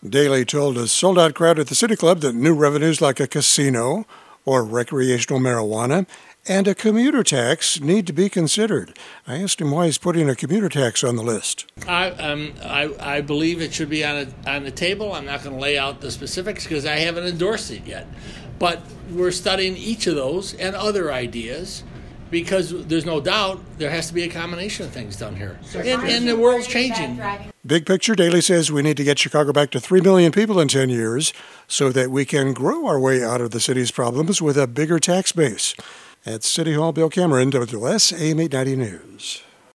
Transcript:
Daley told a sold-out crowd at the City Club that new revenues like a casino or recreational marijuana and a commuter tax need to be considered. I asked him why he's putting a commuter tax on the list. I believe it should be on the table. I'm not going to lay out the specifics because I haven't endorsed it yet. But we're studying each of those and other ideas because there's no doubt there has to be a combination of things done here. And the world's changing. Big picture, Daley says we need to get Chicago back to 3 million people in 10 years so that we can grow our way out of the city's problems with a bigger tax base. At City Hall, Bill Cameron, WLS AM 890 News.